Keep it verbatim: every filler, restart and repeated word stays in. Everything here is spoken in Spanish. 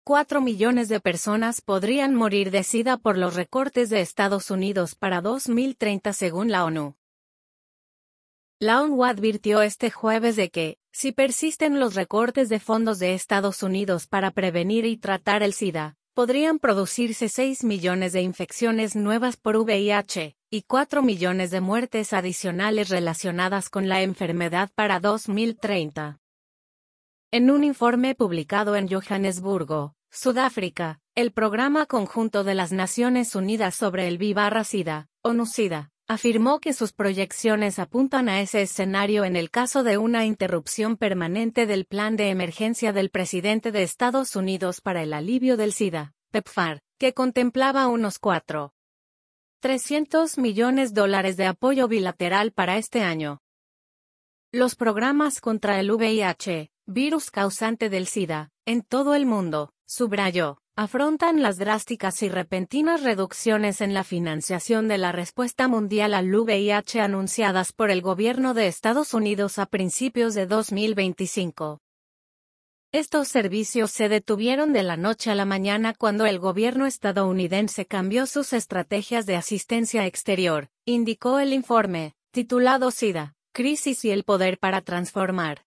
Cuatro millones de personas podrían morir de SIDA por los recortes de Estados Unidos para dos mil treinta según la ONU. La ONU advirtió este jueves de que, si persisten los recortes de fondos de Estados Unidos para prevenir y tratar el SIDA, podrían producirse seis millones de infecciones nuevas por V I H, y cuatro millones de muertes adicionales relacionadas con la enfermedad para dos mil treinta. En un informe publicado en Johannesburgo, Sudáfrica, el Programa Conjunto de las Naciones Unidas sobre el V I H SIDA, ONU-SIDA, afirmó que sus proyecciones apuntan a ese escenario en el caso de una interrupción permanente del plan de emergencia del presidente de Estados Unidos para el alivio del SIDA, PEPFAR, que contemplaba unos cuatro mil trescientos millones de dólares de apoyo bilateral para este año. Los programas contra el V I H, virus causante del SIDA, en todo el mundo, subrayó, afrontan las drásticas y repentinas reducciones en la financiación de la respuesta mundial al V I H anunciadas por el gobierno de Estados Unidos a principios de dos mil veinticinco. Estos servicios se detuvieron de la noche a la mañana cuando el gobierno estadounidense cambió sus estrategias de asistencia exterior, indicó el informe, titulado SIDA, Crisis y el Poder para Transformar.